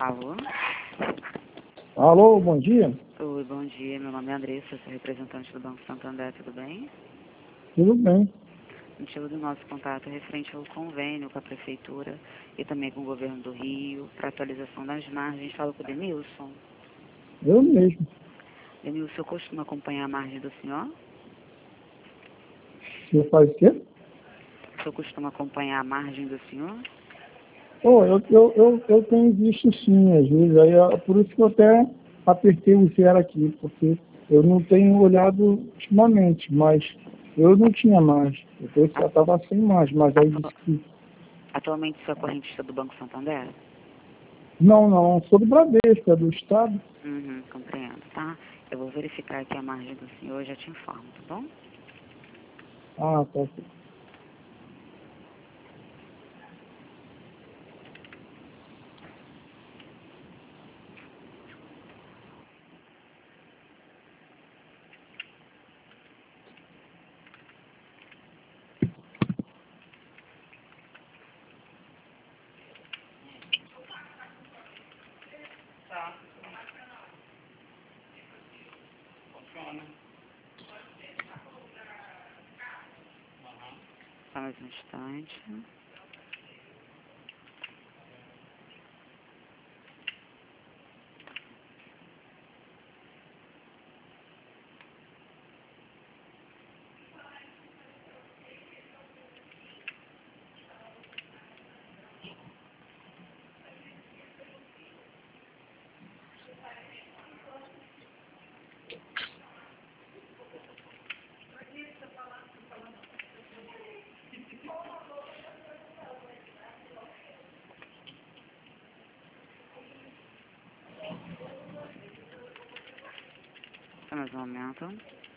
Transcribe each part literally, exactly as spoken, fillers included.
Alô? Alô, bom dia. Oi, bom dia. Meu nome é Andressa, sou representante do Banco Santander, tudo bem? Tudo bem. O motivo do nosso contato é referente ao convênio com a Prefeitura e também com o Governo do Rio para atualização das margens. Falo com o Denilson. Eu mesmo. Denilson, eu costumo acompanhar a margem do senhor? Você faz o quê? O senhor costuma acompanhar a margem do senhor? Oh, eu, eu, eu, eu tenho visto sim, às vezes. Aí, é por isso que eu até apertei o zero aqui, porque eu não tenho olhado ultimamente, mas eu não tinha mais. Eu já estava sem mais, mas aí disse que... Atualmente, o senhor é correntista do Banco Santander? Não, não, sou do Bradesco, é do Estado. Uhum, compreendo, tá? Eu vou verificar aqui a margem do senhor e já te informo, tá bom? Ah, tá. Só mais um instante. Só mais um momento.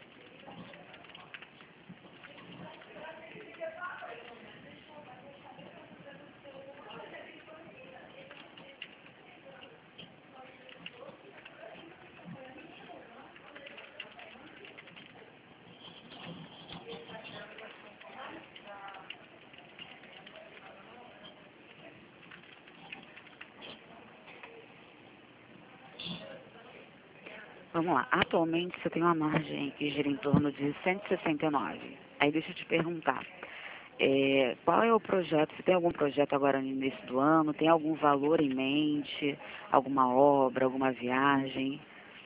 Vamos lá. Atualmente você tem uma margem que gira em torno de cento e sessenta e nove. Aí deixa eu te perguntar. É, qual é o projeto? Você tem algum projeto agora no início do ano? Tem algum valor em mente? Alguma obra, alguma viagem?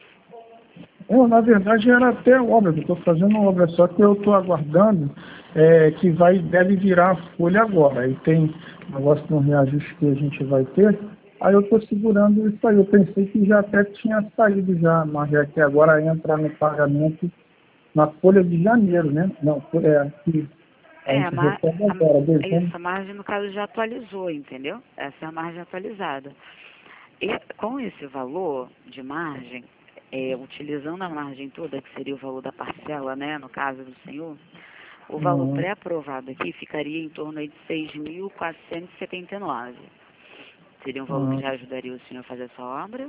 Eu, na verdade, era até obra, eu estou fazendo obra, só que eu estou aguardando é, que vai, deve virar folha agora. Aí tem um negócio de um reajuste que a gente vai ter, aí eu estou segurando isso aí. Eu pensei que já até tinha saído já, mas é que agora entra no pagamento na folha de janeiro, né? Não, é que a É, a, gente mar... recebe agora, a... é isso, dezembro. a margem no caso já atualizou, entendeu? Essa é a margem atualizada. E com esse valor de margem, é, utilizando a margem toda, que seria o valor da parcela, né, no caso do senhor, o valor Uhum. pré-aprovado aqui ficaria em torno aí de seis mil quatrocentos e setenta e nove. Seria um valor que Uhum. já ajudaria o senhor a fazer essa obra?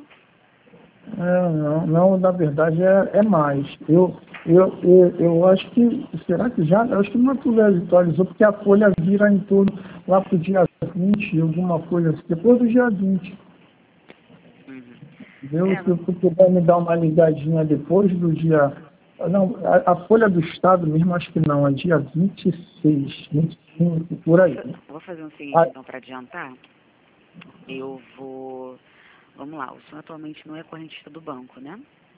É, não, não, na verdade é, é mais. Eu, eu, eu, eu acho que, será que já? Eu acho que não atualizou, porque a folha vira em torno lá para o dia vinte, alguma coisa assim, depois do dia vinte. Uhum. Entendeu? É, Se não, você puder me dar uma ligadinha depois do dia. Não, a, a folha do Estado mesmo, acho que não, é dia vinte e seis, vinte e cinco, por vou, aí. fa- vou fazer o seguinte, Ah, então, para adiantar. Eu vou... Vamos lá, o senhor atualmente não é correntista do banco, né?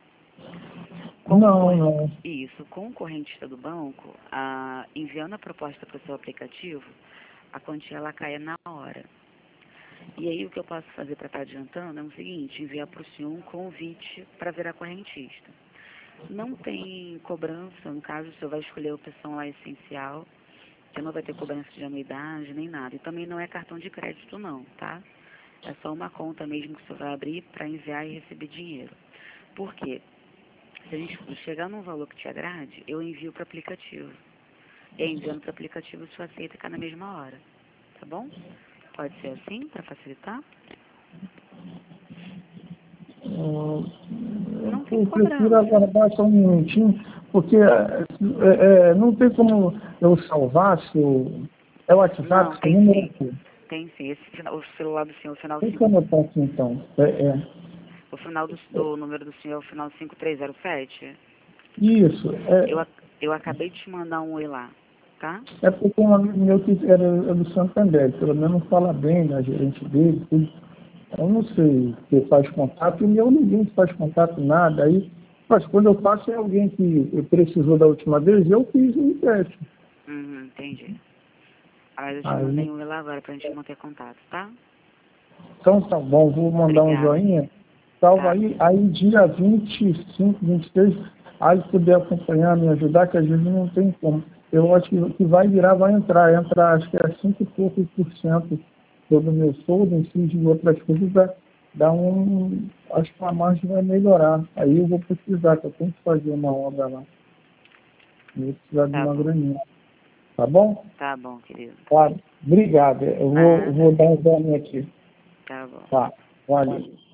Com o não, corre... não. Isso, com o correntista do banco, a... enviando a proposta para o seu aplicativo, a quantia ela cai na hora. E aí o que eu posso fazer para estar adiantando é o seguinte, enviar para o senhor um convite para virar correntista. Não tem cobrança, no caso o senhor vai escolher a opção lá essencial, que não vai ter cobrança de anuidade nem nada. E também não é cartão de crédito não, tá? É só uma conta mesmo que o senhor vai abrir para enviar e receber dinheiro. Por quê? Se a gente chegar num valor que te agrade, eu envio para o aplicativo. E aí, enviando para o aplicativo, o senhor aceita cá na mesma hora. Tá bom? Pode ser assim, para facilitar? Hum, Não tem Eu prefiro cobrança. aguardar só um minutinho, porque é, é, não tem como eu salvar se eu... É o WhatsApp, Não, seu tem número sim. aqui. Tem sim. Esse, final- o celular do senhor, o final Deixa eu cinco. anotar aqui então. É, é. O final do, do número do senhor é o final cinco três zero sete? Isso. Eu, É, ac- eu acabei de te mandar um oi lá, tá? é porque tem um amigo meu que era é do Santander, pelo menos fala bem da gerente dele, tudo. Eu não sei se faz contato, e o meu ninguém faz contato, nada. Aí, mas quando eu faço é alguém que precisou da última vez, eu fiz o empréstimo. Uhum, entendi. Aí eu te mandei Aí, um oi lá agora pra gente manter contato, tá? então tá bom, vou mandar um Obrigada. joinha. Salva Tá. aí, aí dia vinte e cinco, vinte e seis, aí se puder acompanhar, me ajudar, que às vezes não tem como. Eu acho que, que vai virar, vai entrar, entra acho que é cinco e poucos por cento sobre o meu soldo, em cima de outras coisas, dá, dá um, acho que a margem vai melhorar. Aí eu vou precisar, que eu tenho que fazer uma obra lá. Eu vou precisar de Tá uma bom. graninha. Tá bom? Tá bom, querido. Claro. Obrigado. Eu vou, Nada. vou dar um exame aqui. Tá bom. Tá. Valeu.